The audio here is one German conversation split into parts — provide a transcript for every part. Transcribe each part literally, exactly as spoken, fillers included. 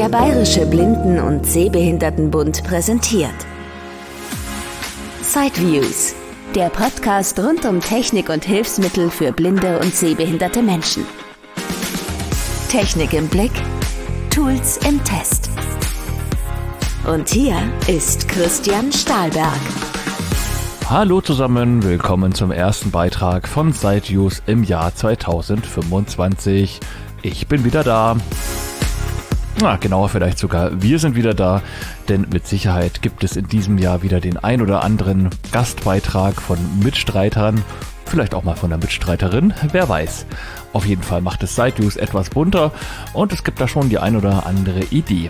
Der Bayerische Blinden- und Sehbehindertenbund präsentiert Sideviews, der Podcast rund um Technik und Hilfsmittel für blinde und sehbehinderte Menschen. Technik im Blick, Tools im Test. Und hier ist Christian Stahlberg. Hallo zusammen, willkommen zum ersten Beitrag von Sideviews im Jahr zweitausendfünfundzwanzig. Ich bin wieder da. Na, genauer vielleicht sogar, wir sind wieder da, denn mit Sicherheit gibt es in diesem Jahr wieder den ein oder anderen Gastbeitrag von Mitstreitern, vielleicht auch mal von der Mitstreiterin, wer weiß. Auf jeden Fall macht es Sideviews etwas bunter und es gibt da schon die ein oder andere Idee.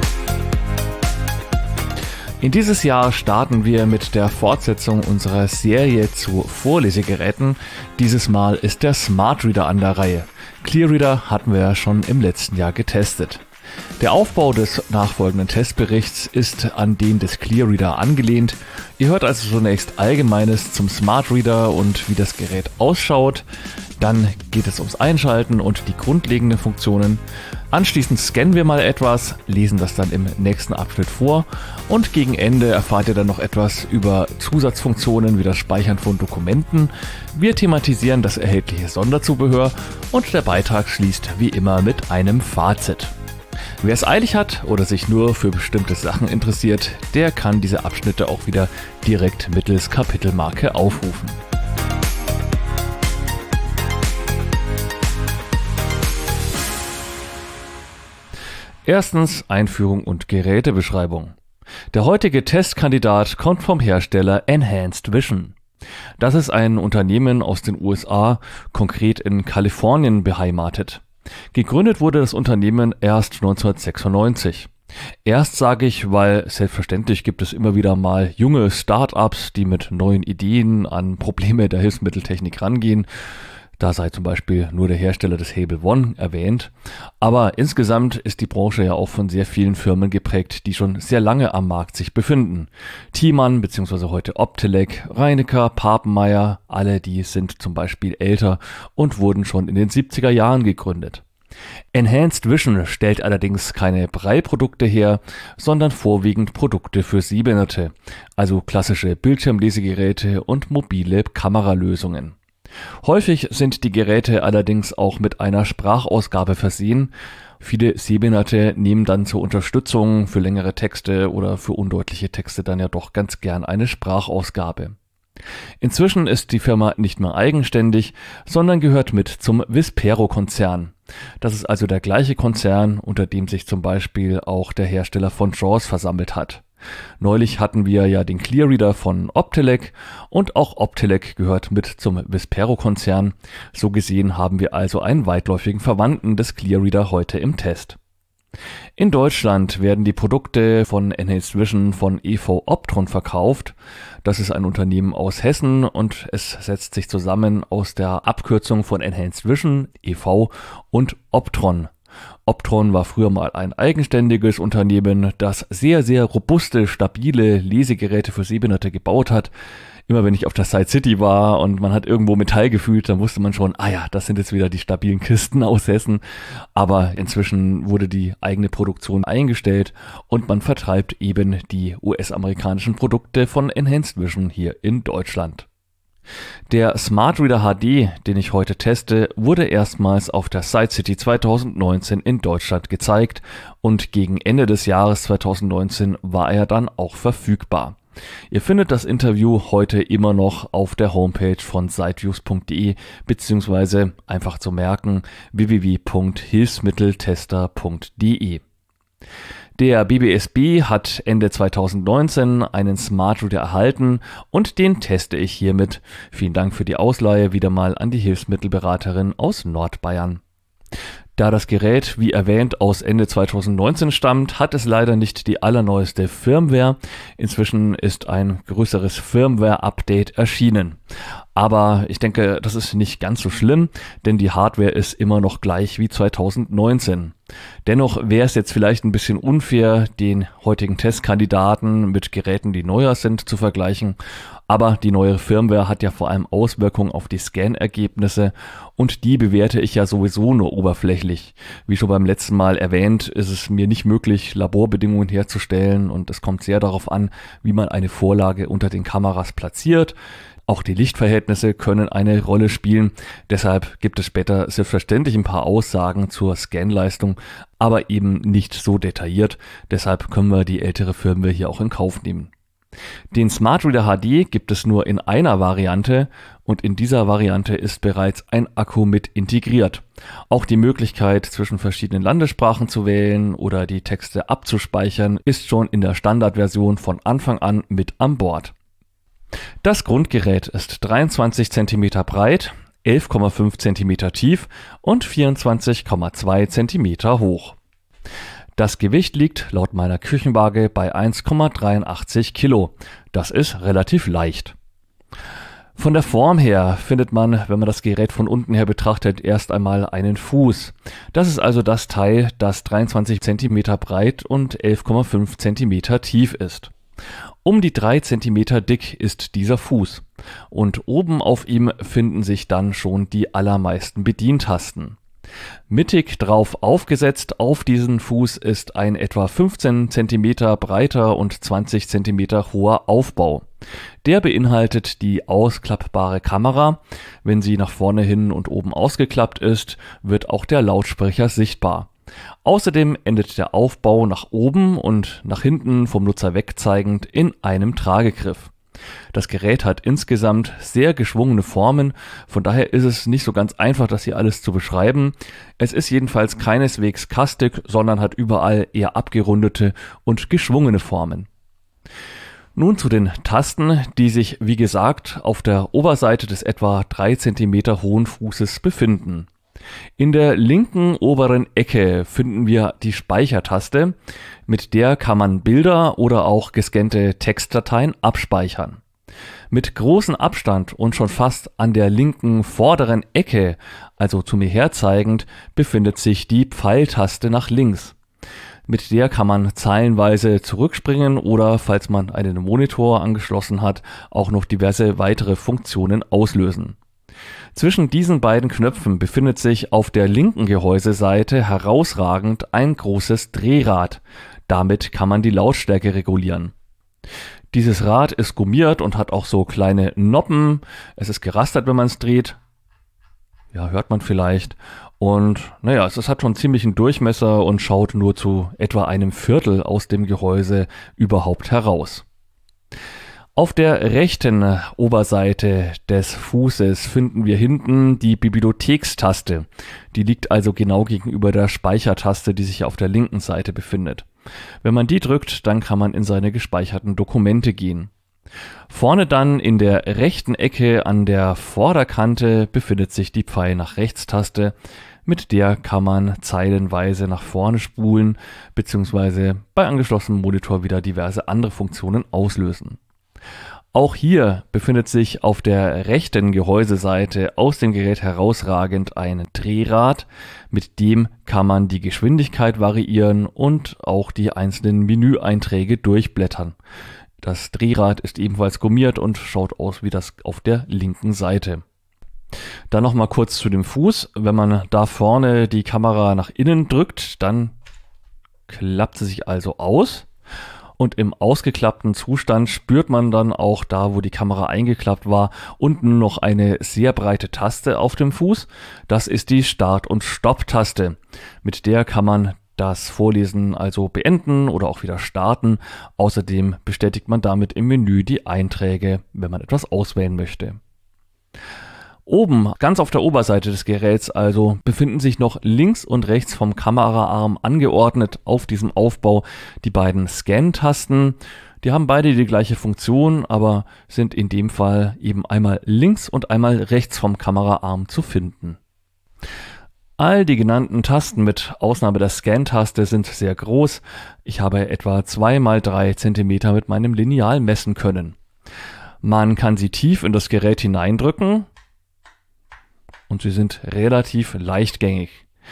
In dieses Jahr starten wir mit der Fortsetzung unserer Serie zu Vorlesegeräten. Dieses Mal ist der Smart Reader an der Reihe. ClearReader hatten wir ja schon im letzten Jahr getestet. Der Aufbau des nachfolgenden Testberichts ist an den des ClearReader angelehnt. Ihr hört also zunächst Allgemeines zum Smart Reader und wie das Gerät ausschaut. Dann geht es ums Einschalten und die grundlegenden Funktionen. Anschließend scannen wir mal etwas, lesen das dann im nächsten Abschnitt vor und gegen Ende erfahrt ihr dann noch etwas über Zusatzfunktionen wie das Speichern von Dokumenten. Wir thematisieren das erhältliche Sonderzubehör und der Beitrag schließt wie immer mit einem Fazit. Wer es eilig hat oder sich nur für bestimmte Sachen interessiert, der kann diese Abschnitte auch wieder direkt mittels Kapitelmarke aufrufen. Erstens Einführung und Gerätebeschreibung. Der heutige Testkandidat kommt vom Hersteller Enhanced Vision. Das ist ein Unternehmen aus den U S A, konkret in Kalifornien beheimatet. Gegründet wurde das Unternehmen erst neunzehnhundertsechsundneunzig. Erst sage ich, weil selbstverständlich gibt es immer wieder mal junge Start-ups, die mit neuen Ideen an Probleme der Hilfsmitteltechnik rangehen. Da sei zum Beispiel nur der Hersteller des Hable One erwähnt. Aber insgesamt ist die Branche ja auch von sehr vielen Firmen geprägt, die schon sehr lange am Markt sich befinden. Thiemann bzw. heute Optelec, Reinecker, Papenmeier, alle die sind zum Beispiel älter und wurden schon in den siebziger Jahren gegründet. Enhanced Vision stellt allerdings keine Braille-Produkte her, sondern vorwiegend Produkte für Sehbehinderte, also klassische Bildschirmlesegeräte und mobile Kameralösungen. Häufig sind die Geräte allerdings auch mit einer Sprachausgabe versehen. Viele Sehbehinderte nehmen dann zur Unterstützung für längere Texte oder für undeutliche Texte dann ja doch ganz gern eine Sprachausgabe. Inzwischen ist die Firma nicht mehr eigenständig, sondern gehört mit zum Vispero-Konzern. Das ist also der gleiche Konzern, unter dem sich zum Beispiel auch der Hersteller von JAWS versammelt hat. Neulich hatten wir ja den ClearReader von Optelec und auch Optelec gehört mit zum Vispero-Konzern. So gesehen haben wir also einen weitläufigen Verwandten des ClearReader heute im Test. In Deutschland werden die Produkte von Enhanced Vision von E V Optron verkauft. Das ist ein Unternehmen aus Hessen und es setzt sich zusammen aus der Abkürzung von Enhanced Vision, E V, und Optron. Optron war früher mal ein eigenständiges Unternehmen, das sehr, sehr robuste, stabile Lesegeräte für Sehbehinderte gebaut hat. Immer wenn ich auf der Side City war und man hat irgendwo Metall gefühlt, dann wusste man schon, ah ja, das sind jetzt wieder die stabilen Kisten aus Hessen. Aber inzwischen wurde die eigene Produktion eingestellt und man vertreibt eben die U S-amerikanischen Produkte von Enhanced Vision hier in Deutschland. Der Smart Reader H D, den ich heute teste, wurde erstmals auf der Side City zweitausendneunzehn in Deutschland gezeigt und gegen Ende des Jahres zweitausendneunzehn war er dann auch verfügbar. Ihr findet das Interview heute immer noch auf der Homepage von sideviews punkt de beziehungsweise einfach zu merken w w w punkt hilfsmitteltester punkt de. Der B B S B hat Ende zweitausendneunzehn einen Smart Reader erhalten und den teste ich hiermit. Vielen Dank für die Ausleihe wieder mal an die Hilfsmittelberaterin aus Nordbayern. Da das Gerät, wie erwähnt, aus Ende zweitausendneunzehn stammt, hat es leider nicht die allerneueste Firmware. Inzwischen ist ein größeres Firmware-Update erschienen. Aber ich denke, das ist nicht ganz so schlimm, denn die Hardware ist immer noch gleich wie zweitausendneunzehn. Dennoch wäre es jetzt vielleicht ein bisschen unfair, den heutigen Testkandidaten mit Geräten, die neuer sind, zu vergleichen. Aber die neuere Firmware hat ja vor allem Auswirkungen auf die Scan-Ergebnisse und die bewerte ich ja sowieso nur oberflächlich. Wie schon beim letzten Mal erwähnt, ist es mir nicht möglich, Laborbedingungen herzustellen und es kommt sehr darauf an, wie man eine Vorlage unter den Kameras platziert. Auch die Lichtverhältnisse können eine Rolle spielen. Deshalb gibt es später selbstverständlich ein paar Aussagen zur Scanleistung, aber eben nicht so detailliert. Deshalb können wir die ältere Firmware hier auch in Kauf nehmen. Den Smart Reader H D gibt es nur in einer Variante und in dieser Variante ist bereits ein Akku mit integriert. Auch die Möglichkeit, zwischen verschiedenen Landessprachen zu wählen oder die Texte abzuspeichern, ist schon in der Standardversion von Anfang an mit an Bord. Das Grundgerät ist dreiundzwanzig Zentimeter breit, elf Komma fünf Zentimeter tief und vierundzwanzig Komma zwei Zentimeter hoch. Das Gewicht liegt laut meiner Küchenwaage bei eins Komma dreiundachtzig Kilo. Das ist relativ leicht. Von der Form her findet man, wenn man das Gerät von unten her betrachtet, erst einmal einen Fuß. Das ist also das Teil, das dreiundzwanzig Zentimeter breit und elf Komma fünf Zentimeter tief ist. Um die drei Zentimeter dick ist dieser Fuß und oben auf ihm finden sich dann schon die allermeisten Bedientasten. Mittig drauf aufgesetzt auf diesen Fuß ist ein etwa fünfzehn Zentimeter breiter und zwanzig Zentimeter hoher Aufbau. Der beinhaltet die ausklappbare Kamera. Wenn sie nach vorne hin und oben ausgeklappt ist, wird auch der Lautsprecher sichtbar. Außerdem endet der Aufbau nach oben und nach hinten vom Nutzer wegzeigend in einem Tragegriff. Das Gerät hat insgesamt sehr geschwungene Formen, von daher ist es nicht so ganz einfach, das hier alles zu beschreiben. Es ist jedenfalls keineswegs kastig, sondern hat überall eher abgerundete und geschwungene Formen. Nun zu den Tasten, die sich, wie gesagt, auf der Oberseite des etwa drei Zentimeter hohen Fußes befinden. In der linken oberen Ecke finden wir die Speichertaste, mit der kann man Bilder oder auch gescannte Textdateien abspeichern. Mit großem Abstand und schon fast an der linken vorderen Ecke, also zu mir herzeigend, befindet sich die Pfeiltaste nach links. Mit der kann man zeilenweise zurückspringen oder, falls man einen Monitor angeschlossen hat, auch noch diverse weitere Funktionen auslösen. Zwischen diesen beiden Knöpfen befindet sich auf der linken Gehäuseseite herausragend ein großes Drehrad. Damit kann man die Lautstärke regulieren. Dieses Rad ist gummiert und hat auch so kleine Noppen. Es ist gerastert, wenn man es dreht. Ja, hört man vielleicht. Und naja, es hat schon ziemlich einen Durchmesser und schaut nur zu etwa einem Viertel aus dem Gehäuse überhaupt heraus. Auf der rechten Oberseite des Fußes finden wir hinten die Bibliothekstaste. Die liegt also genau gegenüber der Speichertaste, die sich auf der linken Seite befindet. Wenn man die drückt, dann kann man in seine gespeicherten Dokumente gehen. Vorne dann in der rechten Ecke an der Vorderkante befindet sich die Pfeil nach rechts Taste. Mit der kann man zeilenweise nach vorne spulen bzw. bei angeschlossenem Monitor wieder diverse andere Funktionen auslösen. Auch hier befindet sich auf der rechten Gehäuseseite aus dem Gerät herausragend ein Drehrad. Mit dem kann man die Geschwindigkeit variieren und auch die einzelnen Menüeinträge durchblättern. Das Drehrad ist ebenfalls gummiert und schaut aus wie das auf der linken Seite. Dann noch mal kurz zu dem Fuß. Wenn man da vorne die Kamera nach innen drückt, dann klappt sie sich also aus. Und im ausgeklappten Zustand spürt man dann auch da, wo die Kamera eingeklappt war, unten noch eine sehr breite Taste auf dem Fuß. Das ist die Start- und Stopp-Taste. Mit der kann man das Vorlesen also beenden oder auch wieder starten. Außerdem bestätigt man damit im Menü die Einträge, wenn man etwas auswählen möchte. Oben, ganz auf der Oberseite des Geräts also, befinden sich noch links und rechts vom Kameraarm angeordnet auf diesem Aufbau die beiden Scan-Tasten. Die haben beide die gleiche Funktion, aber sind in dem Fall eben einmal links und einmal rechts vom Kameraarm zu finden. All die genannten Tasten mit Ausnahme der Scan-Taste sind sehr groß. Ich habe etwa zwei mal drei Zentimeter mit meinem Lineal messen können. Man kann sie tief in das Gerät hineindrücken. Und sie sind relativ leichtgängig.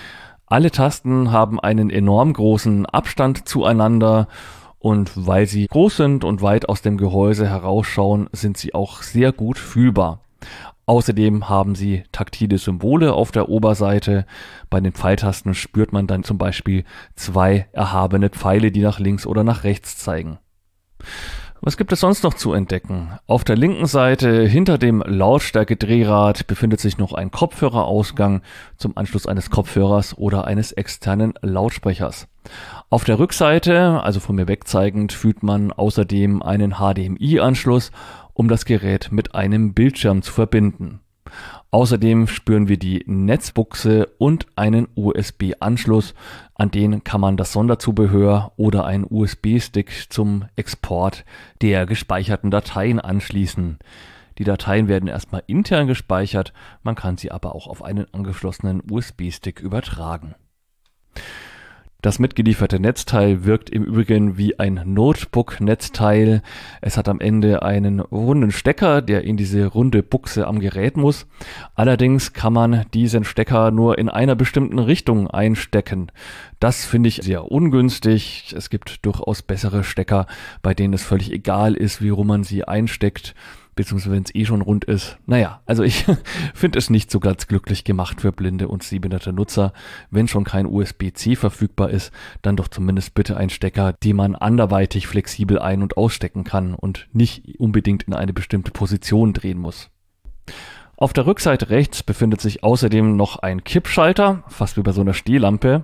Alle Tasten haben einen enorm großen Abstand zueinander und weil sie groß sind und weit aus dem Gehäuse herausschauen, sind sie auch sehr gut fühlbar. Außerdem haben sie taktile Symbole auf der Oberseite. Bei den Pfeiltasten spürt man dann zum Beispiel zwei erhabene Pfeile, die nach links oder nach rechts zeigen. Was gibt es sonst noch zu entdecken? Auf der linken Seite hinter dem Lautstärke-Drehrad befindet sich noch ein Kopfhörerausgang zum Anschluss eines Kopfhörers oder eines externen Lautsprechers. Auf der Rückseite, also von mir wegzeigend, fühlt man außerdem einen H D M I-Anschluss, um das Gerät mit einem Bildschirm zu verbinden. Außerdem spüren wir die Netzbuchse und einen U S B-Anschluss, an den kann man das Sonderzubehör oder einen U S B-Stick zum Export der gespeicherten Dateien anschließen. Die Dateien werden erstmal intern gespeichert, man kann sie aber auch auf einen angeschlossenen U S B-Stick übertragen. Das mitgelieferte Netzteil wirkt im Übrigen wie ein Notebook-Netzteil. Es hat am Ende einen runden Stecker, der in diese runde Buchse am Gerät muss. Allerdings kann man diesen Stecker nur in einer bestimmten Richtung einstecken. Das finde ich sehr ungünstig. Es gibt durchaus bessere Stecker, bei denen es völlig egal ist, wie rum man sie einsteckt. Beziehungsweise wenn es eh schon rund ist. Naja, also ich finde es nicht so ganz glücklich gemacht für blinde und sehbehinderte Nutzer. Wenn schon kein U S B C verfügbar ist, dann doch zumindest bitte ein Stecker, den man anderweitig flexibel ein- und ausstecken kann und nicht unbedingt in eine bestimmte Position drehen muss. Auf der Rückseite rechts befindet sich außerdem noch ein Kippschalter, fast wie bei so einer Stehlampe.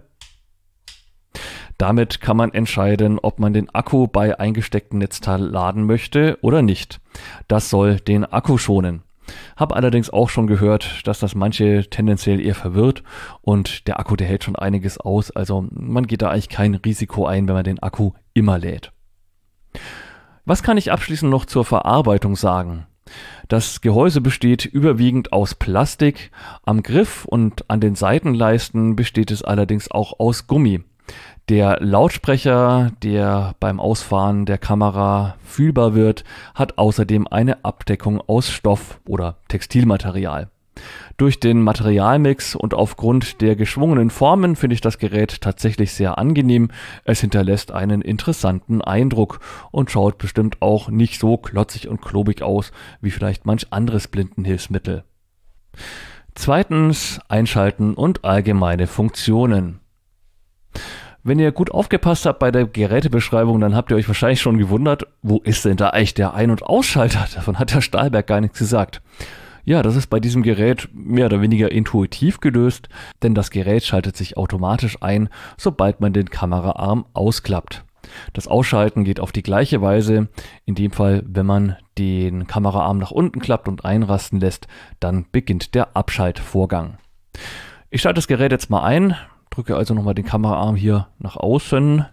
Damit kann man entscheiden, ob man den Akku bei eingestecktem Netzteil laden möchte oder nicht. Das soll den Akku schonen. Habe allerdings auch schon gehört, dass das manche tendenziell eher verwirrt und der Akku, der hält schon einiges aus. Also man geht da eigentlich kein Risiko ein, wenn man den Akku immer lädt. Was kann ich abschließend noch zur Verarbeitung sagen? Das Gehäuse besteht überwiegend aus Plastik. Am Griff und an den Seitenleisten besteht es allerdings auch aus Gummi. Der Lautsprecher, der beim Ausfahren der Kamera fühlbar wird, hat außerdem eine Abdeckung aus Stoff oder Textilmaterial. Durch den Materialmix und aufgrund der geschwungenen Formen finde ich das Gerät tatsächlich sehr angenehm. Es hinterlässt einen interessanten Eindruck und schaut bestimmt auch nicht so klotzig und klobig aus wie vielleicht manch anderes Blindenhilfsmittel. Zweitens, Einschalten und allgemeine Funktionen. Wenn ihr gut aufgepasst habt bei der Gerätebeschreibung, dann habt ihr euch wahrscheinlich schon gewundert, wo ist denn da eigentlich der Ein- und Ausschalter? Davon hat der Stahlberg gar nichts gesagt. Ja, das ist bei diesem Gerät mehr oder weniger intuitiv gelöst, denn das Gerät schaltet sich automatisch ein, sobald man den Kameraarm ausklappt. Das Ausschalten geht auf die gleiche Weise. In dem Fall, wenn man den Kameraarm nach unten klappt und einrasten lässt, dann beginnt der Abschaltvorgang. Ich schalte das Gerät jetzt mal ein. Drücke also nochmal den Kameraarm hier nach außen.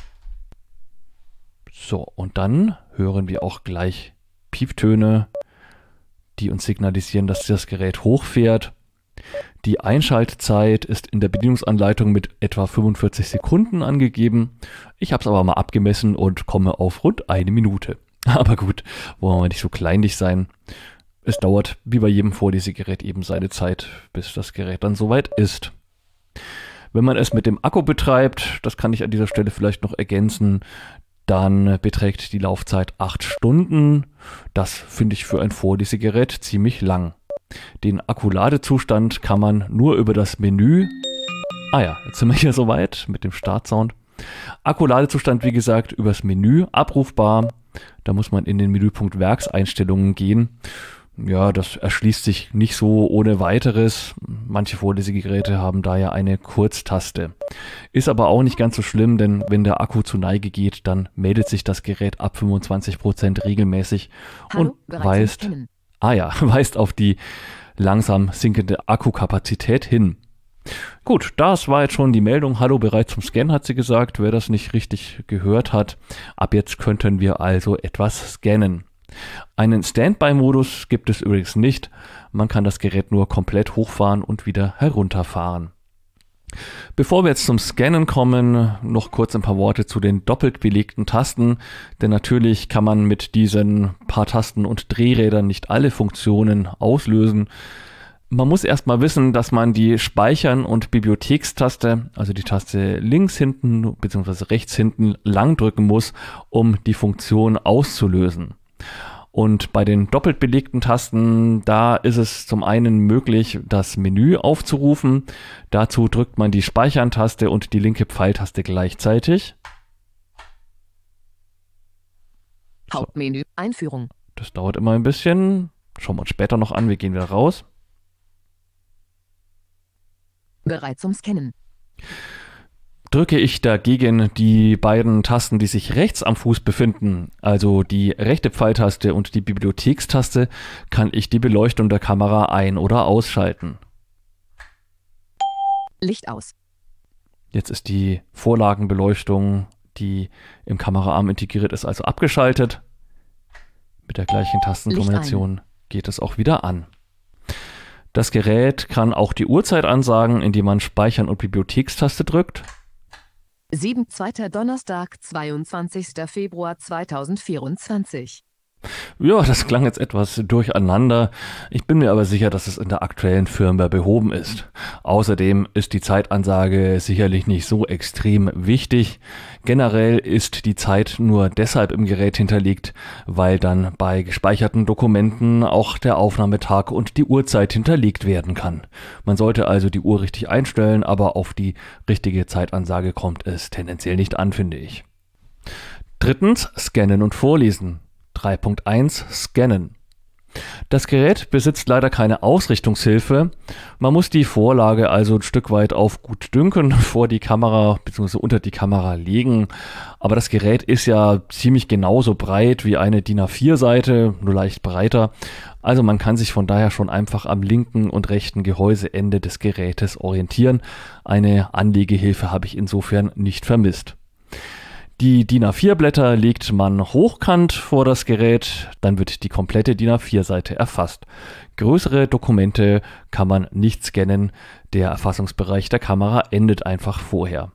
So, und dann hören wir auch gleich Pieptöne, die uns signalisieren, dass das Gerät hochfährt. Die Einschaltzeit ist in der Bedienungsanleitung mit etwa fünfundvierzig Sekunden angegeben. Ich habe es aber mal abgemessen und komme auf rund eine Minute. Aber gut, wollen wir nicht so kleinlich sein. Es dauert wie bei jedem Vorlesegerät eben seine Zeit, bis das Gerät dann soweit ist. Wenn man es mit dem Akku betreibt, das kann ich an dieser Stelle vielleicht noch ergänzen, dann beträgt die Laufzeit acht Stunden. Das finde ich für ein Vorlesegerät ziemlich lang. Den Akkuladezustand kann man nur über das Menü... Ah ja, jetzt sind wir hier soweit mit dem Startsound. Akkuladezustand, wie gesagt, übers Menü abrufbar. Da muss man in den Menüpunkt Werkseinstellungen gehen. Ja, das erschließt sich nicht so ohne weiteres. Manche Vorlesegeräte haben da ja eine Kurztaste. Ist aber auch nicht ganz so schlimm, denn wenn der Akku zu Neige geht, dann meldet sich das Gerät ab fünfundzwanzig Prozent regelmäßig und Hallo, weist, ah ja, weist auf die langsam sinkende Akkukapazität hin. Gut, das war jetzt schon die Meldung. Hallo, bereit zum Scannen, hat sie gesagt, wer das nicht richtig gehört hat. Ab jetzt könnten wir also etwas scannen. Einen Standby-Modus gibt es übrigens nicht. Man kann das Gerät nur komplett hochfahren und wieder herunterfahren. Bevor wir jetzt zum Scannen kommen, noch kurz ein paar Worte zu den doppelt belegten Tasten. Denn natürlich kann man mit diesen paar Tasten und Drehrädern nicht alle Funktionen auslösen. Man muss erstmal wissen, dass man die Speichern- und Bibliothekstaste, also die Taste links hinten bzw. rechts hinten lang drücken muss, um die Funktion auszulösen. Und bei den doppelt belegten Tasten, da ist es zum einen möglich, das Menü aufzurufen. Dazu drückt man die Speichern-Taste und die linke Pfeiltaste gleichzeitig. Hauptmenü, Einführung. Das dauert immer ein bisschen. Schauen wir uns später noch an, wir gehen wieder raus. Bereit zum Scannen. Drücke ich dagegen die beiden Tasten, die sich rechts am Fuß befinden, also die rechte Pfeiltaste und die Bibliothekstaste, kann ich die Beleuchtung der Kamera ein- oder ausschalten. Licht aus. Jetzt ist die Vorlagenbeleuchtung, die im Kameraarm integriert ist, also abgeschaltet. Mit der gleichen Tastenkombination geht es auch wieder an. Das Gerät kann auch die Uhrzeit ansagen, indem man Speichern und Bibliothekstaste drückt. siebter zweiter Donnerstag, zweiundzwanzigster Februar zweitausendvierundzwanzig. Ja, das klang jetzt etwas durcheinander. Ich bin mir aber sicher, dass es in der aktuellen Firmware behoben ist. Außerdem ist die Zeitansage sicherlich nicht so extrem wichtig. Generell ist die Zeit nur deshalb im Gerät hinterlegt, weil dann bei gespeicherten Dokumenten auch der Aufnahmetag und die Uhrzeit hinterlegt werden kann. Man sollte also die Uhr richtig einstellen, aber auf die richtige Zeitansage kommt es tendenziell nicht an, finde ich. Drittens, Scannen und Vorlesen. drei Punkt eins Scannen. Das Gerät besitzt leider keine Ausrichtungshilfe. Man muss die Vorlage also ein Stück weit auf Gutdünken vor die Kamera bzw. unter die Kamera legen. Aber das Gerät ist ja ziemlich genauso breit wie eine D I N A vier Seite, nur leicht breiter. Also man kann sich von daher schon einfach am linken und rechten Gehäuseende des Gerätes orientieren. Eine Anlegehilfe habe ich insofern nicht vermisst. Die D I N A vier Blätter legt man hochkant vor das Gerät, dann wird die komplette D I N A vier Seite erfasst. Größere Dokumente kann man nicht scannen, der Erfassungsbereich der Kamera endet einfach vorher.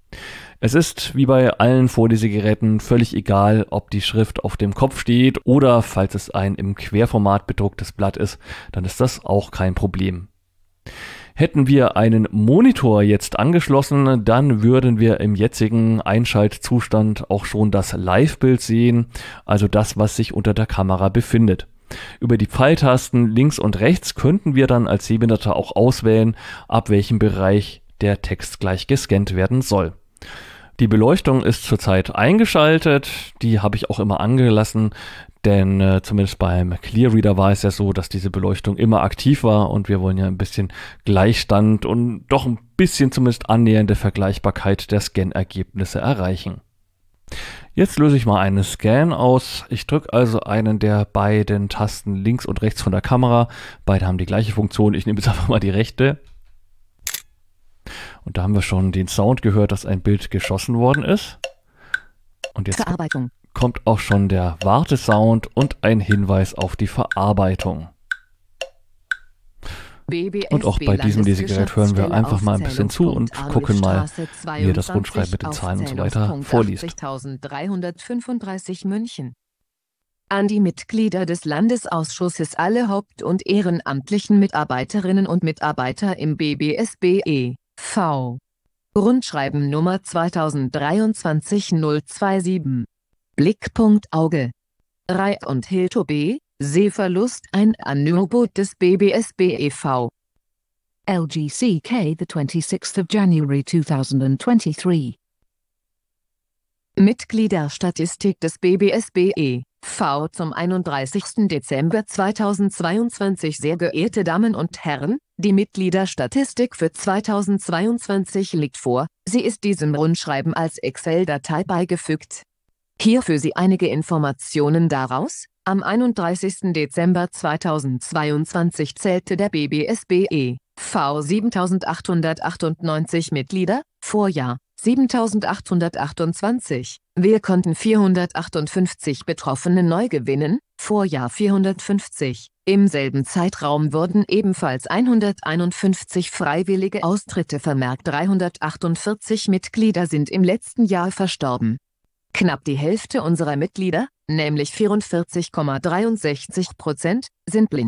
Es ist wie bei allen Vorlesegeräten völlig egal, ob die Schrift auf dem Kopf steht oder falls es ein im Querformat bedrucktes Blatt ist, dann ist das auch kein Problem. Hätten wir einen Monitor jetzt angeschlossen, dann würden wir im jetzigen Einschaltzustand auch schon das Live-Bild sehen, also das, was sich unter der Kamera befindet. Über die Pfeiltasten links und rechts könnten wir dann als Sehbehinderter auch auswählen, ab welchem Bereich der Text gleich gescannt werden soll. Die Beleuchtung ist zurzeit eingeschaltet, die habe ich auch immer angelassen, denn äh, zumindest beim ClearReader war es ja so, dass diese Beleuchtung immer aktiv war und wir wollen ja ein bisschen Gleichstand und doch ein bisschen zumindest annähernde Vergleichbarkeit der Scan-Ergebnisse erreichen. Jetzt löse ich mal einen Scan aus. Ich drücke also einen der beiden Tasten links und rechts von der Kamera. Beide haben die gleiche Funktion. Ich nehme jetzt einfach mal die rechte. Und da haben wir schon den Sound gehört, dass ein Bild geschossen worden ist. Und jetzt Verarbeitung. kommt auch schon der Wartesound und ein Hinweis auf die Verarbeitung. Und auch bei diesem Lesegerät hören wir einfach mal ein bisschen zu und gucken mal, wie er das Rundschreiben mit den Zahlen und so weiter vorliest. achtzigtausenddreihundertfünfunddreißig München. An die Mitglieder des Landesausschusses, alle haupt- und ehrenamtlichen Mitarbeiterinnen und Mitarbeiter im B B S B E V Rundschreiben Nummer zweitausenddreiundzwanzig null siebenundzwanzig. Blickpunkt Auge. Rai und Hilto B. Sehverlust, ein Angebot des B B S B E V. L G C K, the twenty-sixth of January two thousand twenty-three. Mitgliederstatistik des B B S B E V zum einunddreißigsten Dezember zweitausendzweiundzwanzig. Sehr geehrte Damen und Herren, die Mitgliederstatistik für zweitausendzweiundzwanzig liegt vor. Sie ist diesem Rundschreiben als Excel-Datei beigefügt. Hier für Sie einige Informationen daraus. Am einunddreißigsten Dezember zweitausendzweiundzwanzig zählte der B B S B E V siebentausendachthundertachtundneunzig Mitglieder, Vorjahr siebentausendachthundertachtundzwanzig. Wir konnten vierhundertachtundfünfzig Betroffene neu gewinnen, Vorjahr vierhundertfünfzig. Im selben Zeitraum wurden ebenfalls hunderteinundfünfzig freiwillige Austritte vermerkt. dreihundertachtundvierzig Mitglieder sind im letzten Jahr verstorben. Knapp die Hälfte unserer Mitglieder, nämlich vierundvierzig Komma dreiundsechzig Prozent, sind blind.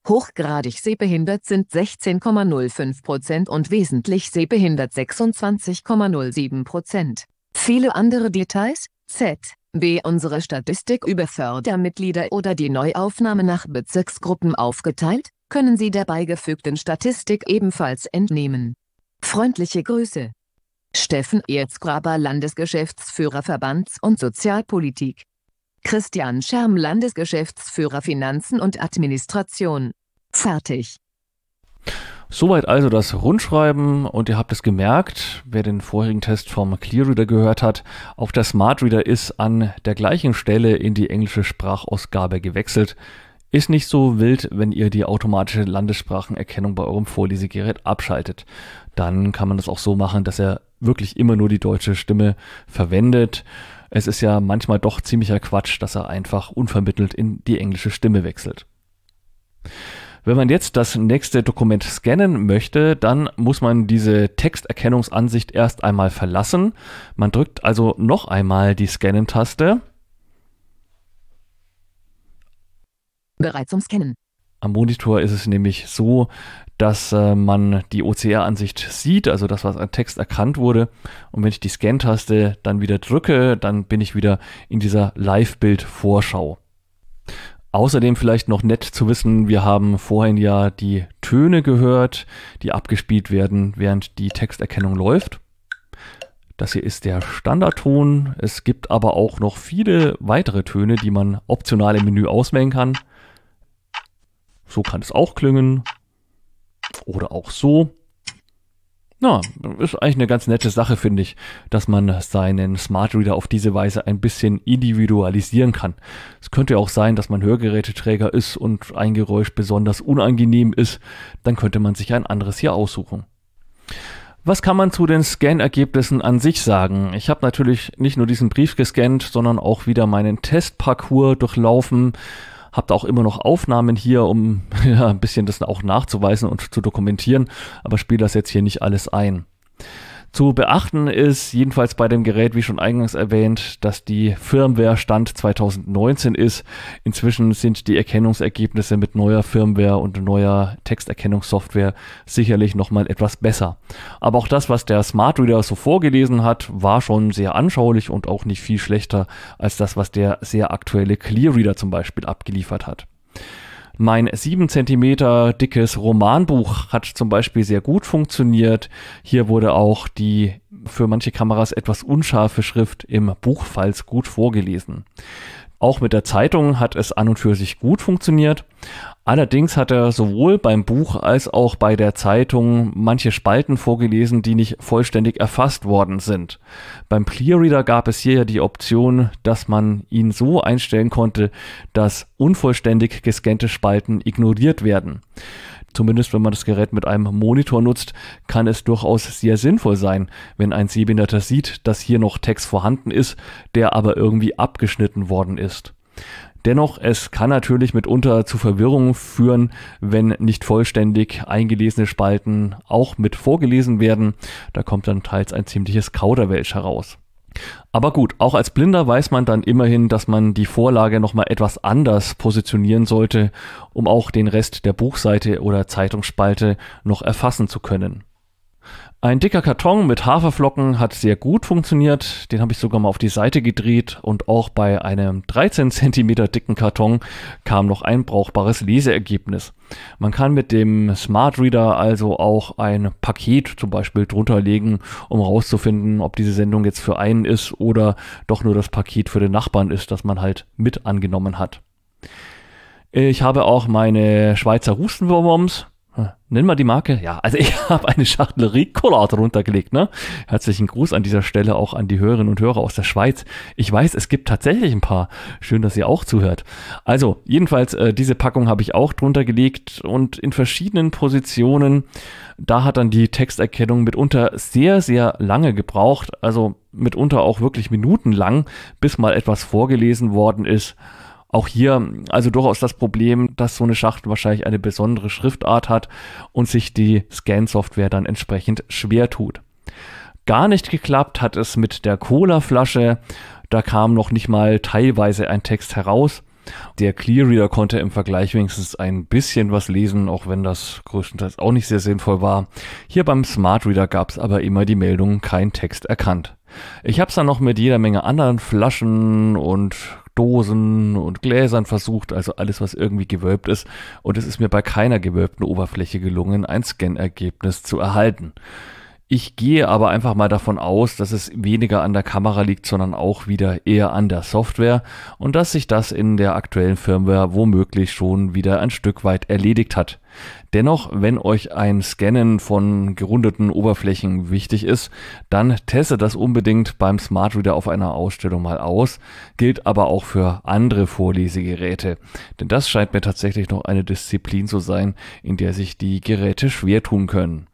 Hochgradig sehbehindert sind sechzehn Komma null fünf Prozent und wesentlich sehbehindert sechsundzwanzig Komma null sieben Prozent. Viele andere Details, Z B unsere Statistik über Fördermitglieder oder die Neuaufnahme nach Bezirksgruppen aufgeteilt, können Sie der beigefügten Statistik ebenfalls entnehmen. Freundliche Grüße. Steffen Erzgraber, Landesgeschäftsführer Verbands- und Sozialpolitik. Christian Scherm, Landesgeschäftsführer Finanzen und Administration. Fertig. Soweit also das Rundschreiben, und ihr habt es gemerkt, wer den vorherigen Test vom ClearReader gehört hat, auch der SmartReader ist an der gleichen Stelle in die englische Sprachausgabe gewechselt. Ist nicht so wild, wenn ihr die automatische Landessprachenerkennung bei eurem Vorlesegerät abschaltet. Dann kann man das auch so machen, dass er wirklich immer nur die deutsche Stimme verwendet. Es ist ja manchmal doch ziemlicher Quatsch, dass er einfach unvermittelt in die englische Stimme wechselt. Wenn man jetzt das nächste Dokument scannen möchte, dann muss man diese Texterkennungsansicht erst einmal verlassen. Man drückt also noch einmal die Scannen-Taste. Bereit zum Scannen. Am Monitor ist es nämlich so, dass äh, man die O C R-Ansicht sieht, also das, was an Text erkannt wurde. Und wenn ich die Scan-Taste dann wieder drücke, dann bin ich wieder in dieser Live-Bild-Vorschau. Außerdem vielleicht noch nett zu wissen, wir haben vorhin ja die Töne gehört, die abgespielt werden, während die Texterkennung läuft. Das hier ist der Standardton. Es gibt aber auch noch viele weitere Töne, die man optional im Menü auswählen kann. So kann es auch klingen. Oder auch so. Na, ist eigentlich eine ganz nette Sache, finde ich, dass man seinen SmartReader auf diese Weise ein bisschen individualisieren kann. Es könnte ja auch sein, dass man Hörgeräteträger ist und ein Geräusch besonders unangenehm ist. Dann könnte man sich ein anderes hier aussuchen. Was kann man zu den Scan-Ergebnissen an sich sagen? Ich habe natürlich nicht nur diesen Brief gescannt, sondern auch wieder meinen Testparcours durchlaufen. Habt auch immer noch Aufnahmen hier, um ja, ein bisschen das auch nachzuweisen und zu dokumentieren, aber spiele das jetzt hier nicht alles ein. Zu beachten ist jedenfalls bei dem Gerät, wie schon eingangs erwähnt, dass die Firmware Stand zwanzig neunzehn ist. Inzwischen sind die Erkennungsergebnisse mit neuer Firmware und neuer Texterkennungssoftware sicherlich nochmal etwas besser. Aber auch das, was der SmartReader so vorgelesen hat, war schon sehr anschaulich und auch nicht viel schlechter als das, was der sehr aktuelle ClearReader zum Beispiel abgeliefert hat. Mein sieben Zentimeter dickes Romanbuch hat zum Beispiel sehr gut funktioniert. Hier wurde auch die für manche Kameras etwas unscharfe Schrift im Buchfalz gut vorgelesen. Auch mit der Zeitung hat es an und für sich gut funktioniert. Allerdings hat er sowohl beim Buch als auch bei der Zeitung manche Spalten vorgelesen, die nicht vollständig erfasst worden sind. Beim ClearReader gab es hier die Option, dass man ihn so einstellen konnte, dass unvollständig gescannte Spalten ignoriert werden. Zumindest wenn man das Gerät mit einem Monitor nutzt, kann es durchaus sehr sinnvoll sein, wenn ein Sehbehinderter sieht, dass hier noch Text vorhanden ist, der aber irgendwie abgeschnitten worden ist. Dennoch, es kann natürlich mitunter zu Verwirrung führen, wenn nicht vollständig eingelesene Spalten auch mit vorgelesen werden. Da kommt dann teils ein ziemliches Kauderwelsch heraus. Aber gut, auch als Blinder weiß man dann immerhin, dass man die Vorlage nochmal etwas anders positionieren sollte, um auch den Rest der Buchseite oder Zeitungsspalte noch erfassen zu können. Ein dicker Karton mit Haferflocken hat sehr gut funktioniert, den habe ich sogar mal auf die Seite gedreht, und auch bei einem dreizehn Zentimeter dicken Karton kam noch ein brauchbares Leseergebnis. Man kann mit dem SmartReader also auch ein Paket zum Beispiel drunter legen, um herauszufinden, ob diese Sendung jetzt für einen ist oder doch nur das Paket für den Nachbarn ist, das man halt mit angenommen hat. Ich habe auch meine Schweizer Hustenwurmworms. Nennen wir die Marke? Ja, also ich habe eine Schachtel Ricola drunter gelegt, ne? Herzlichen Gruß an dieser Stelle auch an die Hörerinnen und Hörer aus der Schweiz. Ich weiß, es gibt tatsächlich ein paar. Schön, dass ihr auch zuhört. Also, jedenfalls, äh, diese Packung habe ich auch drunter gelegt und in verschiedenen Positionen. Da hat dann die Texterkennung mitunter sehr, sehr lange gebraucht. Also mitunter auch wirklich minutenlang, bis mal etwas vorgelesen worden ist. Auch hier also durchaus das Problem, dass so eine Schachtel wahrscheinlich eine besondere Schriftart hat und sich die Scan-Software dann entsprechend schwer tut. Gar nicht geklappt hat es mit der Cola-Flasche. Da kam noch nicht mal teilweise ein Text heraus. Der ClearReader konnte im Vergleich wenigstens ein bisschen was lesen, auch wenn das größtenteils auch nicht sehr sinnvoll war. Hier beim SmartReader gab es aber immer die Meldung, kein Text erkannt. Ich habe es dann noch mit jeder Menge anderen Flaschen und Dosen und Gläsern versucht, also alles, was irgendwie gewölbt ist, und es ist mir bei keiner gewölbten Oberfläche gelungen, ein Scan-Ergebnis zu erhalten. Ich gehe aber einfach mal davon aus, dass es weniger an der Kamera liegt, sondern auch wieder eher an der Software und dass sich das in der aktuellen Firmware womöglich schon wieder ein Stück weit erledigt hat. Dennoch, wenn euch ein Scannen von gerundeten Oberflächen wichtig ist, dann testet das unbedingt beim SmartReader auf einer Ausstellung mal aus, gilt aber auch für andere Vorlesegeräte, denn das scheint mir tatsächlich noch eine Disziplin zu sein, in der sich die Geräte schwer tun können.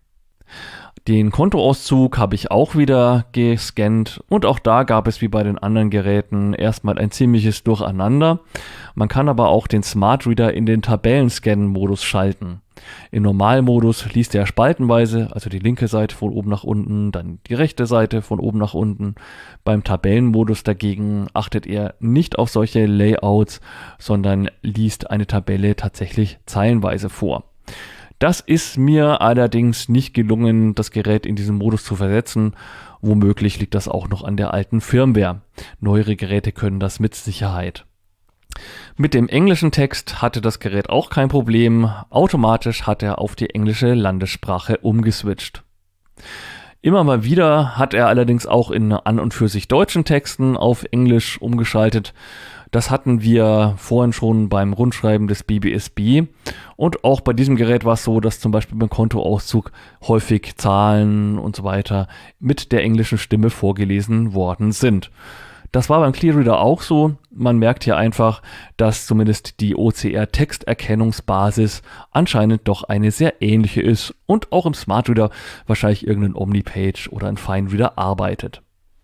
Den Kontoauszug habe ich auch wieder gescannt und auch da gab es wie bei den anderen Geräten erstmal ein ziemliches Durcheinander. Man kann aber auch den SmartReader in den Tabellenscan-Modus schalten. Im Normalmodus liest er spaltenweise, also die linke Seite von oben nach unten, dann die rechte Seite von oben nach unten. Beim Tabellenmodus dagegen achtet er nicht auf solche Layouts, sondern liest eine Tabelle tatsächlich zeilenweise vor. Das ist mir allerdings nicht gelungen, das Gerät in diesen Modus zu versetzen. Womöglich liegt das auch noch an der alten Firmware. Neuere Geräte können das mit Sicherheit. Mit dem englischen Text hatte das Gerät auch kein Problem. Automatisch hat er auf die englische Landessprache umgeswitcht. Immer mal wieder hat er allerdings auch in an und für sich deutschen Texten auf Englisch umgeschaltet. Das hatten wir vorhin schon beim Rundschreiben des B B S B. Und auch bei diesem Gerät war es so, dass zum Beispiel beim Kontoauszug häufig Zahlen und so weiter mit der englischen Stimme vorgelesen worden sind. Das war beim ClearReader auch so. Man merkt hier einfach, dass zumindest die O C R-Texterkennungsbasis anscheinend doch eine sehr ähnliche ist und auch im SmartReader wahrscheinlich irgendein Omnipage oder ein FineReader arbeitet.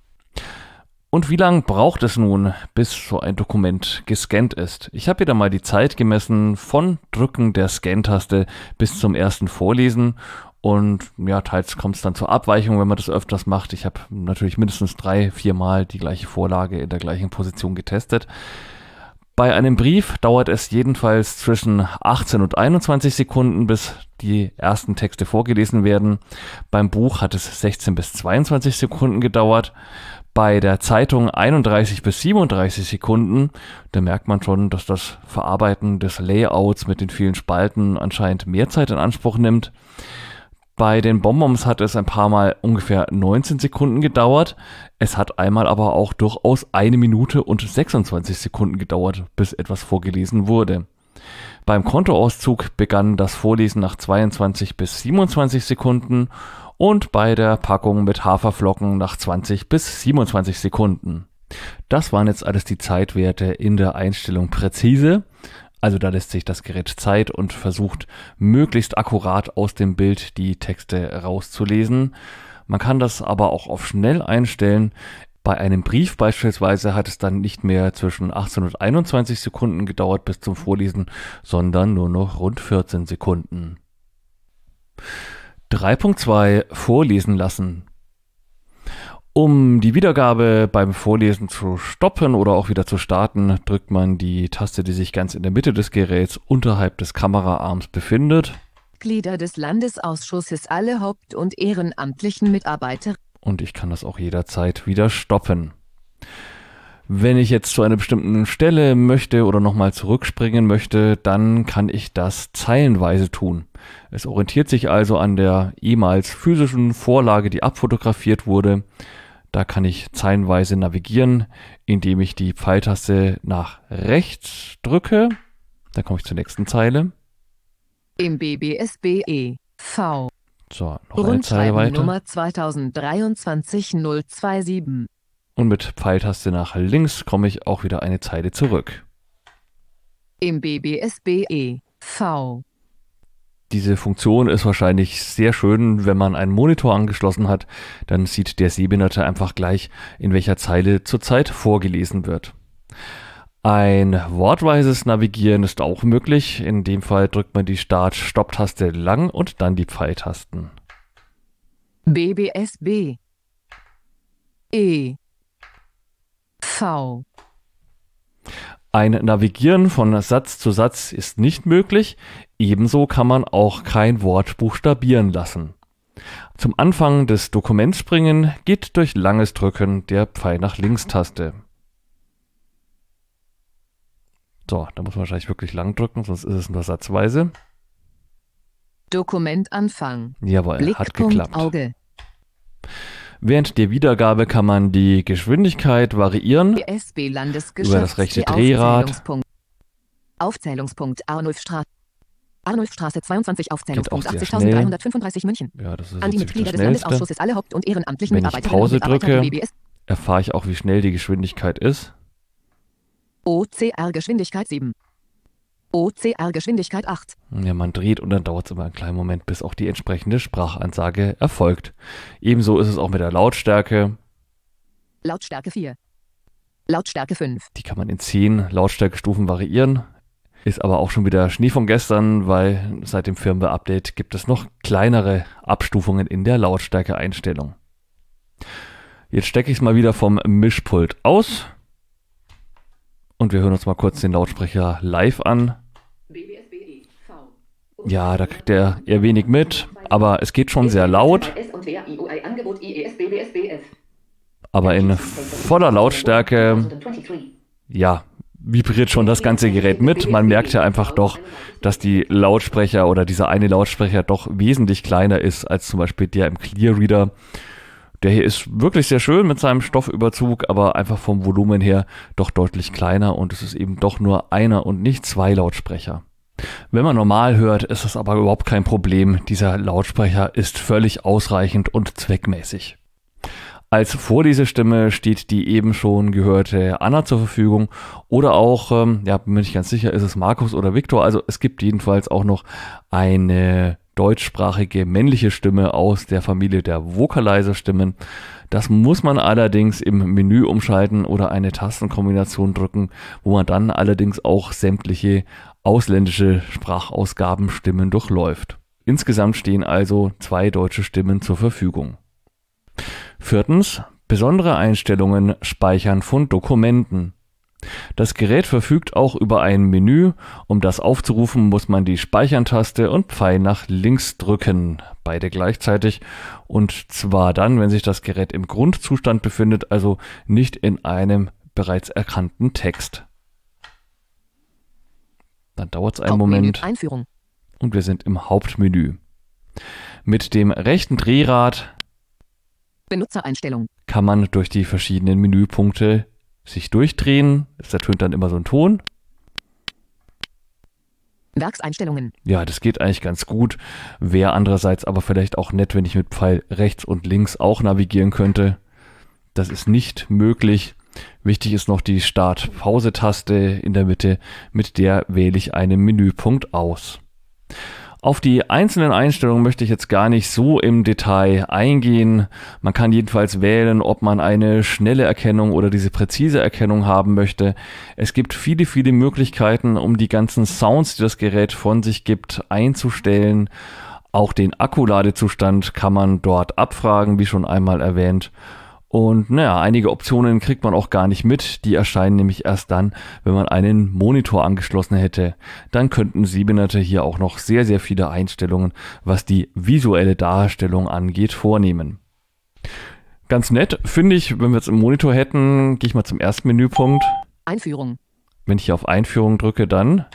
Und wie lange braucht es nun, bis so ein Dokument gescannt ist? Ich habe wieder mal die Zeit gemessen von Drücken der Scan-Taste bis zum ersten Vorlesen. Und ja, teils kommt es dann zur Abweichung, wenn man das öfters macht. Ich habe natürlich mindestens drei, vier Mal die gleiche Vorlage in der gleichen Position getestet. Bei einem Brief dauert es jedenfalls zwischen achtzehn und einundzwanzig Sekunden, bis die ersten Texte vorgelesen werden. Beim Buch hat es sechzehn bis zweiundzwanzig Sekunden gedauert. Bei der Zeitung einunddreißig bis siebenunddreißig Sekunden. Da merkt man schon, dass das Verarbeiten des Layouts mit den vielen Spalten anscheinend mehr Zeit in Anspruch nimmt. Bei den Bonbons hat es ein paar Mal ungefähr neunzehn Sekunden gedauert. Es hat einmal aber auch durchaus eine Minute und sechsundzwanzig Sekunden gedauert, bis etwas vorgelesen wurde. Beim Kontoauszug begann das Vorlesen nach zweiundzwanzig bis siebenundzwanzig Sekunden und bei der Packung mit Haferflocken nach zwanzig bis siebenundzwanzig Sekunden. Das waren jetzt alles die Zeitwerte in der Einstellung präzise. Also da lässt sich das Gerät Zeit und versucht möglichst akkurat aus dem Bild die Texte rauszulesen. Man kann das aber auch auf schnell einstellen. Bei einem Brief beispielsweise hat es dann nicht mehr zwischen achtzehn und einundzwanzig Sekunden gedauert bis zum Vorlesen, sondern nur noch rund vierzehn Sekunden. drei Punkt zwei Vorlesen lassen. Um die Wiedergabe beim Vorlesen zu stoppen oder auch wieder zu starten, drückt man die Taste, die sich ganz in der Mitte des Geräts unterhalb des Kameraarms befindet. Glieder des Landesausschusses, alle Haupt- und ehrenamtlichen Mitarbeiter. Und ich kann das auch jederzeit wieder stoppen. Wenn ich jetzt zu einer bestimmten Stelle möchte oder nochmal zurückspringen möchte, dann kann ich das zeilenweise tun. Es orientiert sich also an der ehemals physischen Vorlage, die abfotografiert wurde. Da kann ich zeilenweise navigieren, indem ich die Pfeiltaste nach rechts drücke. Dann komme ich zur nächsten Zeile. Im B B S B E V. So, noch eine Zeile weiter. Nummer zweitausenddreiundzwanzig null siebenundzwanzig. Und mit Pfeiltaste nach links komme ich auch wieder eine Zeile zurück. Im B B S B E V. Diese Funktion ist wahrscheinlich sehr schön, wenn man einen Monitor angeschlossen hat. Dann sieht der Sehbehinderte einfach gleich, in welcher Zeile zurzeit vorgelesen wird. Ein wortweises Navigieren ist auch möglich. In dem Fall drückt man die Start-Stopp-Taste lang und dann die Pfeiltasten. B B S B E V. Ein Navigieren von Satz zu Satz ist nicht möglich, ebenso kann man auch kein Wort buchstabieren lassen. Zum Anfang des Dokuments springen geht durch langes Drücken der Pfeil nach links-Taste. So, da muss man wahrscheinlich wirklich lang drücken, sonst ist es nur satzweise. Dokumentanfang. Jawohl, Blickpunkt hat geklappt. Auge. Während der Wiedergabe kann man die Geschwindigkeit variieren B S B Landesgeschäfts- über das rechte die Drehrad. Aufzählungspunkt. Aufzählungspunkt Arnulfstraße. Arnulfstraße zweiundzwanzig, Aufzählungspunkt Geht auch sehr achtzigtausenddreihundertfünfunddreißig München. Ja, das ist An die so ziemlich Mitglieder das des Schnellste. Landesausschusses, alle Haupt- und ehrenamtlichen Wenn ich Mitarbeiterinnen Pause und Mitarbeiter der drücke, B B S. erfahre ich auch, wie schnell die Geschwindigkeit ist. O C R-Geschwindigkeit sieben. O C R-Geschwindigkeit acht. Ja, man dreht und dann dauert es immer einen kleinen Moment, bis auch die entsprechende Sprachansage erfolgt. Ebenso ist es auch mit der Lautstärke. Lautstärke vier. Lautstärke fünf. Die kann man in zehn Lautstärkestufen variieren. Ist aber auch schon wieder Schnee von gestern, weil seit dem Firmware-Update gibt es noch kleinere Abstufungen in der Lautstärke-Einstellung. Jetzt stecke ich es mal wieder vom Mischpult aus. Und wir hören uns mal kurz den Lautsprecher live an. Ja, da kriegt er eher wenig mit, aber es geht schon sehr laut. Aber in voller Lautstärke, ja, vibriert schon das ganze Gerät mit. Man merkt ja einfach doch, dass die Lautsprecher oder dieser eine Lautsprecher doch wesentlich kleiner ist als zum Beispiel der im Clear Reader. Der hier ist wirklich sehr schön mit seinem Stoffüberzug, aber einfach vom Volumen her doch deutlich kleiner und es ist eben doch nur einer und nicht zwei Lautsprecher. Wenn man normal hört, ist das aber überhaupt kein Problem. Dieser Lautsprecher ist völlig ausreichend und zweckmäßig. Als Vorlesestimme steht die eben schon gehörte Anna zur Verfügung oder auch, ähm, ja, bin mir nicht ganz sicher, ist es Markus oder Viktor. Also es gibt jedenfalls auch noch eine deutschsprachige männliche Stimme aus der Familie der Vocalizer-Stimmen. Das muss man allerdings im Menü umschalten oder eine Tastenkombination drücken, wo man dann allerdings auch sämtliche ausländische Sprachausgabenstimmen durchläuft. Insgesamt stehen also zwei deutsche Stimmen zur Verfügung. Viertens, besondere Einstellungen Speichern von Dokumenten. Das Gerät verfügt auch über ein Menü. Um das aufzurufen, muss man die Speichern-Taste und Pfeil nach links drücken, beide gleichzeitig. Und zwar dann, wenn sich das Gerät im Grundzustand befindet, also nicht in einem bereits erkannten Text. Dann dauert es einen Moment Einführung. und wir sind im Hauptmenü. Mit dem rechten Drehrad Benutzereinstellung. kann man durch die verschiedenen Menüpunkte sich durchdrehen. Es ertönt dann immer so ein Ton. Werkseinstellungen. Ja, das geht eigentlich ganz gut. Wäre andererseits aber vielleicht auch nett, wenn ich mit Pfeil rechts und links auch navigieren könnte. Das ist nicht möglich. Wichtig ist noch die Start-Pause-Taste in der Mitte. Mit der wähle ich einen Menüpunkt aus. Auf die einzelnen Einstellungen möchte ich jetzt gar nicht so im Detail eingehen. Man kann jedenfalls wählen, ob man eine schnelle Erkennung oder diese präzise Erkennung haben möchte. Es gibt viele, viele Möglichkeiten, um die ganzen Sounds, die das Gerät von sich gibt, einzustellen. Auch den Akkuladezustand kann man dort abfragen, wie schon einmal erwähnt. Und naja, einige Optionen kriegt man auch gar nicht mit. Die erscheinen nämlich erst dann, wenn man einen Monitor angeschlossen hätte. Dann könnten Siebenerte hier auch noch sehr, sehr viele Einstellungen, was die visuelle Darstellung angeht, vornehmen. Ganz nett finde ich, wenn wir jetzt einen Monitor hätten, gehe ich mal zum ersten Menüpunkt. Einführung. Wenn ich hier auf Einführung drücke, dann...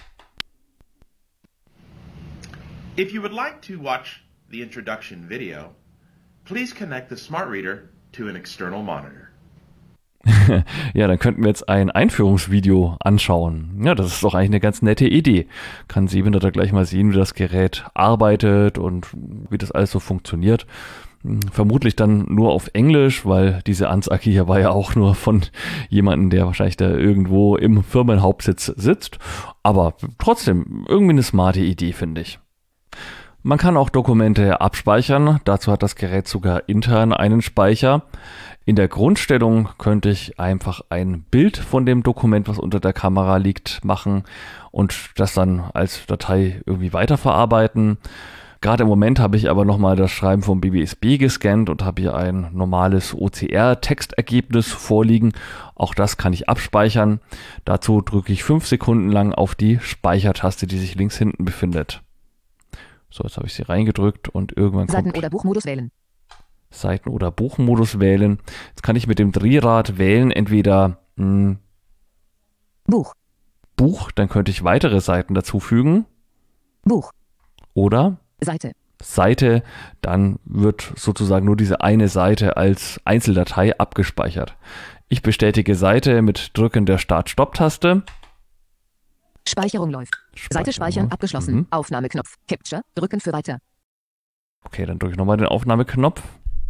If you would like to watch the introduction video, please connect the smart reader to an external monitor. Ja, dann könnten wir jetzt ein Einführungsvideo anschauen. Ja, das ist doch eigentlich eine ganz nette Idee. Kann Siebenerte gleich mal sehen, wie das Gerät arbeitet und wie das alles so funktioniert. Vermutlich dann nur auf Englisch, weil diese Ansage hier war ja auch nur von jemandem, der wahrscheinlich da irgendwo im Firmenhauptsitz sitzt. Aber trotzdem irgendwie eine smarte Idee, finde ich. Man kann auch Dokumente abspeichern, dazu hat das Gerät sogar intern einen Speicher. In der Grundstellung könnte ich einfach ein Bild von dem Dokument, was unter der Kamera liegt, machen und das dann als Datei irgendwie weiterverarbeiten. Gerade im Moment habe ich aber nochmal das Schreiben vom B B S B gescannt und habe hier ein normales O C R-Textergebnis vorliegen. Auch das kann ich abspeichern. Dazu drücke ich fünf Sekunden lang auf die Speichertaste, die sich links hinten befindet. So, jetzt habe ich sie reingedrückt und irgendwann kommt Seiten- oder Buchmodus wählen. Seiten- oder Buchmodus wählen. Jetzt kann ich mit dem Drehrad wählen, entweder mh, Buch. Buch, dann könnte ich weitere Seiten dazufügen. Buch. Oder Seite. Seite, dann wird sozusagen nur diese eine Seite als Einzeldatei abgespeichert. Ich bestätige Seite mit Drücken der Start-Stopp-Taste. Speicherung läuft. Speicherung. Seite speichern abgeschlossen. Mhm. Aufnahmeknopf. Capture. Drücken für weiter. Okay, dann drücke ich nochmal den Aufnahmeknopf.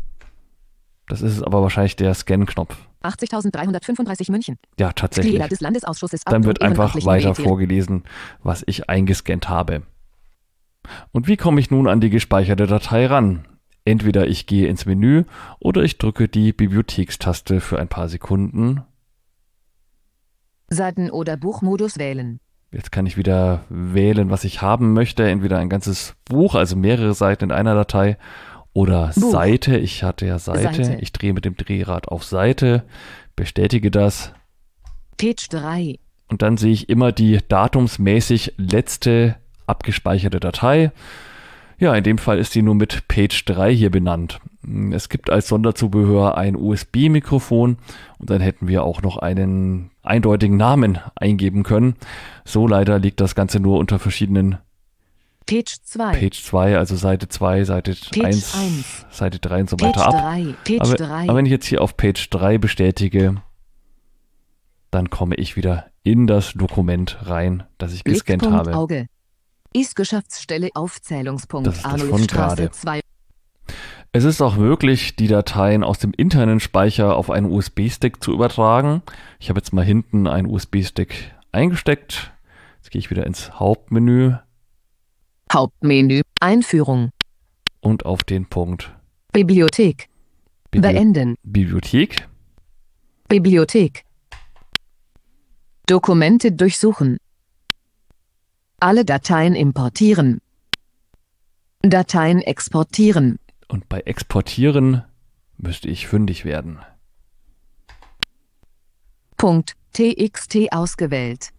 Das ist aber wahrscheinlich der Scan-Knopf. achtzigtausenddreihundertfünfunddreißig München. Ja, tatsächlich. Fehler des Landesausschusses. Dann wird einfach ehrenamtlichen weiter Militär. vorgelesen, was ich eingescannt habe. Und wie komme ich nun an die gespeicherte Datei ran? Entweder ich gehe ins Menü oder ich drücke die Bibliothekstaste für ein paar Sekunden. Seiten- oder Buchmodus wählen. Jetzt kann ich wieder wählen, was ich haben möchte. Entweder ein ganzes Buch, also mehrere Seiten in einer Datei, oder Buch. Seite. Ich hatte ja Seite. Seite. Ich drehe mit dem Drehrad auf Seite, bestätige das. Page drei. Und dann sehe ich immer die datumsmäßig letzte abgespeicherte Datei. Ja, in dem Fall ist die nur mit Page drei hier benannt. Es gibt als Sonderzubehör ein U S B-Mikrofon und dann hätten wir auch noch einen eindeutigen Namen eingeben können. So leider liegt das Ganze nur unter verschiedenen Page zwei. Page zwei, also Seite zwei, Seite Page eins, eins. Seite drei und so Page weiter ab. drei. Page Aber, drei. aber wenn ich jetzt hier auf Page drei bestätige, dann komme ich wieder in das Dokument rein, das ich gescannt Blickpunkt habe. Auge. Ist-Geschäftsstelle Aufzählungspunkt Das ist das von Arnulfstraße gerade. zwei. Es ist auch möglich, die Dateien aus dem internen Speicher auf einen U S B-Stick zu übertragen. Ich habe jetzt mal hinten einen U S B-Stick eingesteckt. Jetzt gehe ich wieder ins Hauptmenü Hauptmenü. Einführung. und auf den Punkt Bibliothek. Bibli Beenden. Bibliothek. Bibliothek. Dokumente durchsuchen. Alle Dateien importieren. Dateien exportieren. Und bei Exportieren müsste ich fündig werden. Punkt .txt ausgewählt.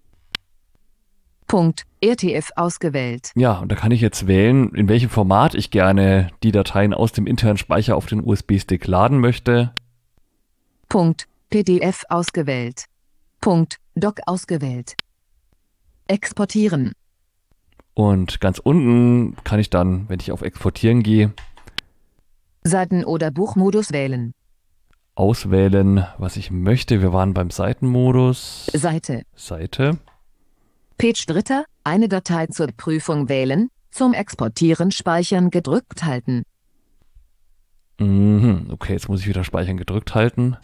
Punkt R T F ausgewählt. Ja, und da kann ich jetzt wählen, in welchem Format ich gerne die Dateien aus dem internen Speicher auf den U S B-Stick laden möchte. Punkt P D F ausgewählt. Punkt Doc ausgewählt. Exportieren. Und ganz unten kann ich dann, wenn ich auf Exportieren gehe, Seiten- oder Buchmodus wählen. auswählen, was ich möchte. Wir waren beim Seitenmodus. Seite. Seite. Page dritter. Eine Datei zur Prüfung wählen. Zum Exportieren speichern gedrückt halten. Mhm. Okay, jetzt muss ich wieder Speichern gedrückt halten.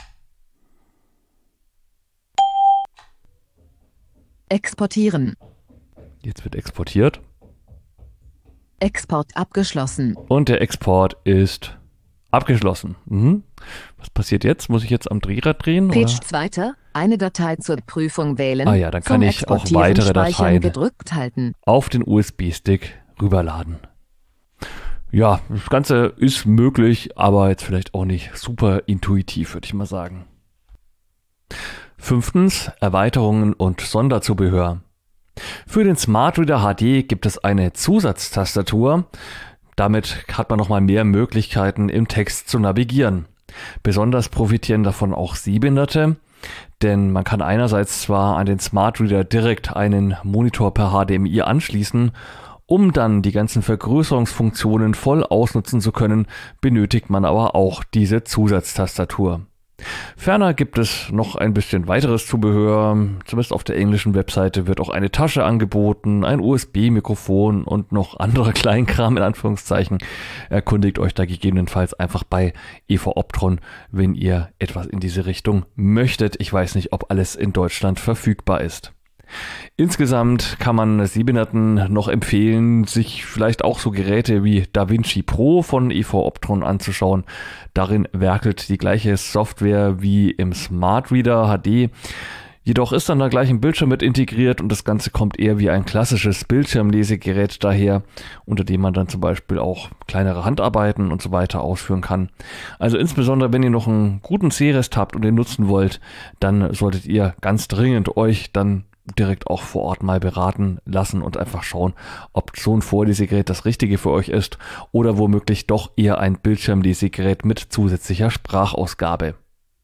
Exportieren. Jetzt wird exportiert. Export abgeschlossen. Und der Export ist abgeschlossen. Mhm. Was passiert jetzt? Muss ich jetzt am Drehrad drehen? Page Oder? zweiter. Eine Datei zur Prüfung wählen. Ah ja, dann kann Zum ich auch Exportieren weitere speichern Dateien gedrückt halten. auf den U S B-Stick rüberladen. Ja, das Ganze ist möglich, aber jetzt vielleicht auch nicht super intuitiv, würde ich mal sagen. Fünftens, Erweiterungen und Sonderzubehör. Für den Smart Reader H D gibt es eine Zusatztastatur. Damit hat man nochmal mehr Möglichkeiten im Text zu navigieren. Besonders profitieren davon auch Sehbehinderte, denn man kann einerseits zwar an den Smart Reader direkt einen Monitor per H D M I anschließen, um dann die ganzen Vergrößerungsfunktionen voll ausnutzen zu können, benötigt man aber auch diese Zusatztastatur. Ferner gibt es noch ein bisschen weiteres Zubehör. Zumindest auf der englischen Webseite wird auch eine Tasche angeboten, ein U S B-Mikrofon und noch anderer Kleinkram in Anführungszeichen. Erkundigt euch da gegebenenfalls einfach bei EVOptron, wenn ihr etwas in diese Richtung möchtet. Ich weiß nicht, ob alles in Deutschland verfügbar ist. Insgesamt kann man Sehbehinderten noch empfehlen, sich vielleicht auch so Geräte wie DaVinci Pro von EVOptron anzuschauen. Darin werkelt die gleiche Software wie im Smart Reader H D. Jedoch ist dann da gleich ein Bildschirm mit integriert und das Ganze kommt eher wie ein klassisches Bildschirmlesegerät daher, unter dem man dann zum Beispiel auch kleinere Handarbeiten und so weiter ausführen kann. Also insbesondere, wenn ihr noch einen guten C-Rest habt und den nutzen wollt, dann solltet ihr ganz dringend euch dann direkt auch vor Ort mal beraten lassen und einfach schauen, ob so ein Vorlesegerät das Richtige für euch ist oder womöglich doch eher ein Bildschirmlesegerät mit zusätzlicher Sprachausgabe.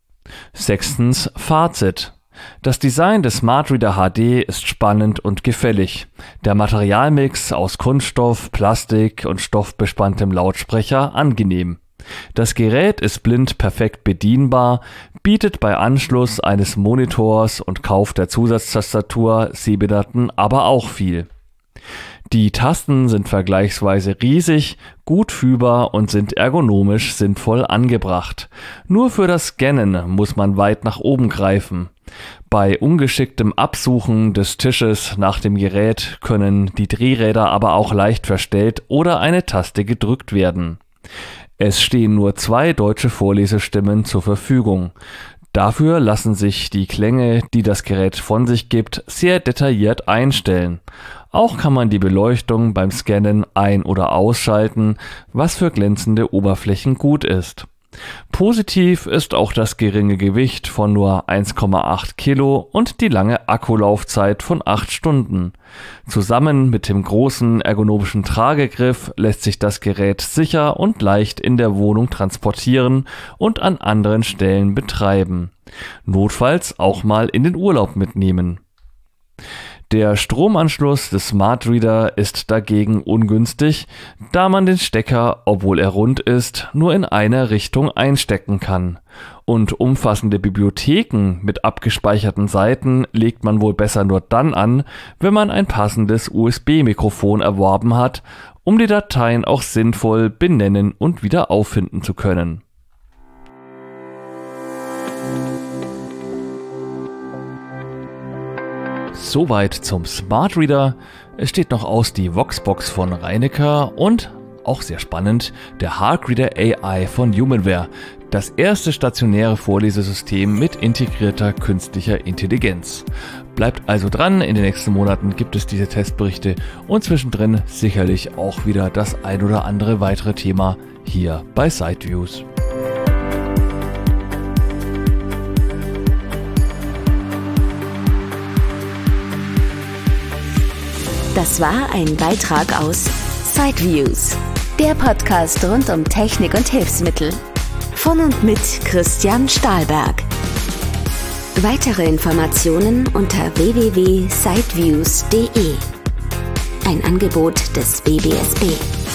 Sechstens, Fazit. Das Design des Smart Reader H D ist spannend und gefällig. Der Materialmix aus Kunststoff, Plastik und stoffbespanntem Lautsprecher angenehm. Das Gerät ist blind perfekt bedienbar, bietet bei Anschluss eines Monitors und Kauf der Zusatztastatur Sehbehinderten aber auch viel. Die Tasten sind vergleichsweise riesig, gut fühlbar und sind ergonomisch sinnvoll angebracht. Nur für das Scannen muss man weit nach oben greifen. Bei ungeschicktem Absuchen des Tisches nach dem Gerät können die Drehräder aber auch leicht verstellt oder eine Taste gedrückt werden. Es stehen nur zwei deutsche Vorlesestimmen zur Verfügung. Dafür lassen sich die Klänge, die das Gerät von sich gibt, sehr detailliert einstellen. Auch kann man die Beleuchtung beim Scannen ein- oder ausschalten, was für glänzende Oberflächen gut ist. Positiv ist auch das geringe Gewicht von nur eins Komma acht Kilo und die lange Akkulaufzeit von acht Stunden. Zusammen mit dem großen ergonomischen Tragegriff lässt sich das Gerät sicher und leicht in der Wohnung transportieren und an anderen Stellen betreiben. Notfalls auch mal in den Urlaub mitnehmen. Der Stromanschluss des Smart Reader ist dagegen ungünstig, da man den Stecker, obwohl er rund ist, nur in einer Richtung einstecken kann. Und umfassende Bibliotheken mit abgespeicherten Seiten legt man wohl besser nur dann an, wenn man ein passendes U S B-Mikrofon erworben hat, um die Dateien auch sinnvoll benennen und wieder auffinden zu können. Soweit zum Smart Reader. Es steht noch aus die Voxbox von Reinecker und, auch sehr spannend, der HarkReader A I von Humanware. Das erste stationäre Vorlesesystem mit integrierter künstlicher Intelligenz. Bleibt also dran, in den nächsten Monaten gibt es diese Testberichte und zwischendrin sicherlich auch wieder das ein oder andere weitere Thema hier bei SiteViews. Das war ein Beitrag aus SiteViews, der Podcast rund um Technik und Hilfsmittel. Von und mit Christian Stahlberg. Weitere Informationen unter w w w punkt siteviews punkt de. Ein Angebot des B B S B.